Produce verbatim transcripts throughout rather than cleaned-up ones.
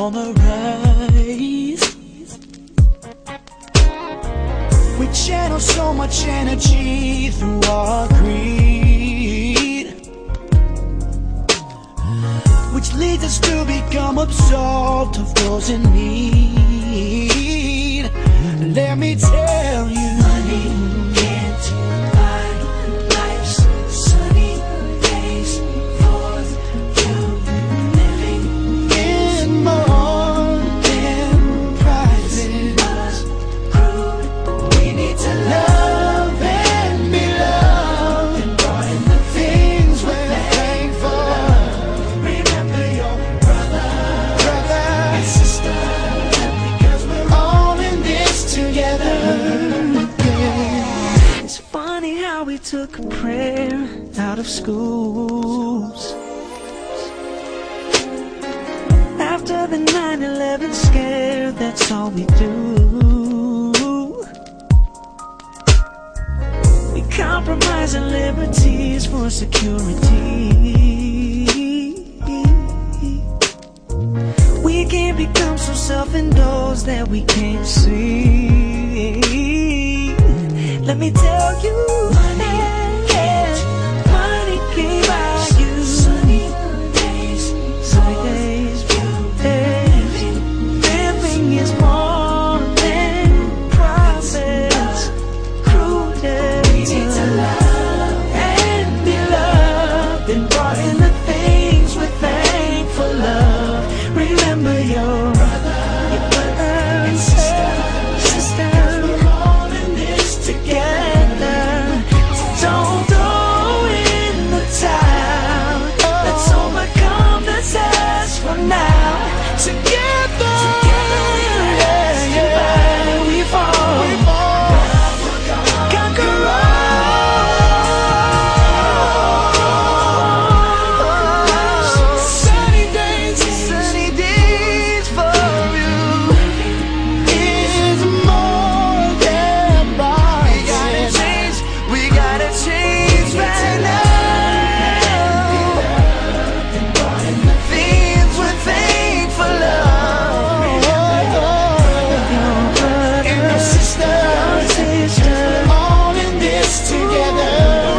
on the rise. We channel so much energy through our greed, which leads us to become absorbed of those in need. Let me tell you, money can't buy life's sunny days for you. Living is more than prizes. We need to love and be loved, and find the things we're thankful. Remember your brother, brother and sister, because we're all in this together. Yeah. It's funny how we took a prayer out of schools after the nine eleven scare. That's all we do. We compromise our liberties for security. We can become so self-indulged that we can't see. Let me tell you, money can't, money can't buy you sunny days, sunny days, days. Living is more than process, cruelty. We need to love and be loved, and brought in the things we're thankful of. Remember your brother, your brother and sister, sister. We're all in this together. Don't throw in the towel. Let's overcome this as for now. Together, yeah, yeah, we fall, we fall. Conquer all. Sunny days, sunny days for you is more than right. We gotta change, we gotta change right now. Things we're thankful of. And your sister, we're all in this together.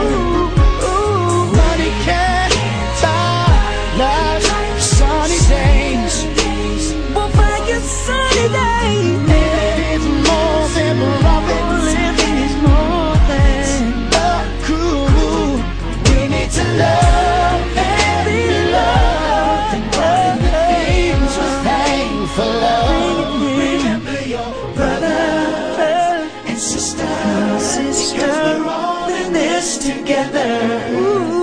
Money can't buy life's sunny days. We'll find you sunny days. Living is more than profit. Living is more than cool. We need to love and be loved, and find the things we're thankful of. Remember your brother and sister, sister. We're all in this together. Ooh.